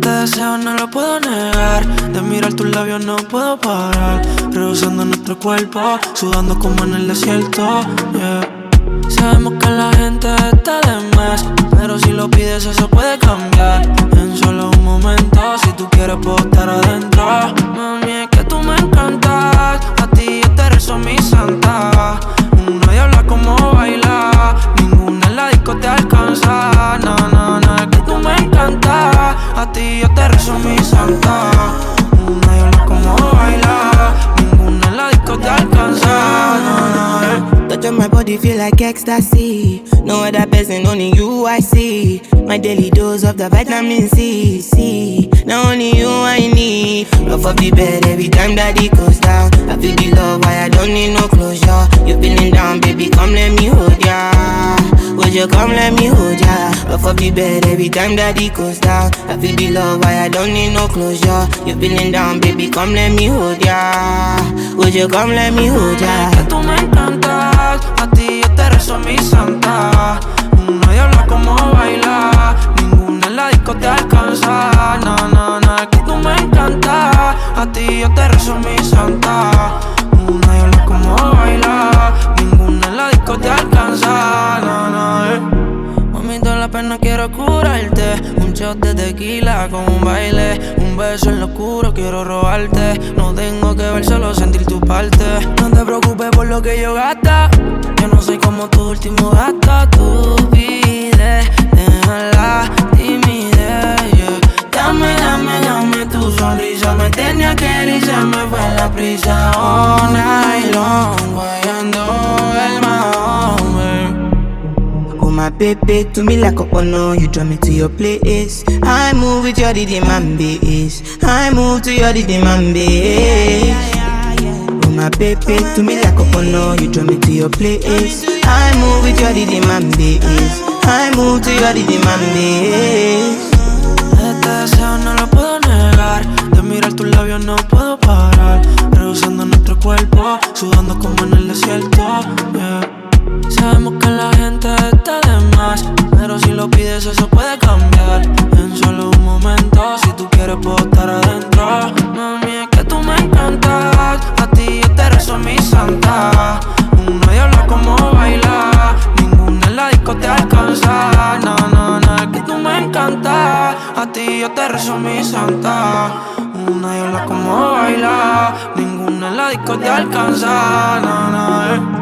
deseo no lo puedo negar. De mirar tus labios no puedo parar. Rehusando nuestro cuerpo, sudando como en el desierto, yeah. Sabemos que la gente está de más, pero si lo pides eso puede cambiar en solo un momento. Si tú quieres puedo estar adentro. Mami, es que tú me encantas. A ti yo te rezo mi santa. Una diabla como baila, ninguna en la disco te alcanza. No, no, no, es que tú me encantas. A ti yo te rezo mi santa. Una diabla como baila, ninguna en la disco te alcanza. No, no, Touch on my body feel like ecstasy. No other person, only you I see. My daily dose of the vitamin C. Now only you I need. Love of the bed every time that it goes down. I feel the love, why I don't need no closure. You feeling down, baby, come let me hold ya. Would you come let me hold ya? Love of the bed every time that it goes down. I feel the love, why I don't need no closure. You feeling down, baby, come let me hold ya. Would you come let me hold ya? que tú me encantas. A ti yo te rezo mi santa. Una diabla como baila, ninguna en la disco te alcanza. No, no, no, es que tú me encantas. A ti yo te rezo mi santa. Una diabla como baila, ninguna en la disco te alcanza. No, no, Mami, toda la pena quiero curarte. Un shot de tequila con un baile. Un beso en lo oscuro quiero robarte. No tengo que ver, solo sentir tu parte. No te preocupes por lo que yo gasta. Yo no soy como tu último gasto. Tú pides, deja la timidez, yeah. Dame tu sonrisa. Me tenía que ir y se me fue la prisa. All night long, guayando el Mahome. Oh my baby, to me like a no, you draw me to your place. I move with your demand base. I move to your demand base. Oh my baby, to me like a no, you draw me to your place. I move with your demand base. I move to your demand base. Este deseo no lo puedo negar. De mirar tus labios no puedo parar. Rehusando nuestro cuerpo, sudando como en el desierto, yeah. Sabemos que la gente está de más, pero si lo pides eso puede cambiar en solo un momento. Si tú quieres puedo estar adentro. Mami, es que tú me encantas. A ti yo te rezo mi santa. Una diabla como baila, ninguna en la disco te alcanza. No, no, no, es que tú me encantas. A ti yo te rezo mi santa. Una diabla como baila, ninguna en la disco te alcanza. No, no,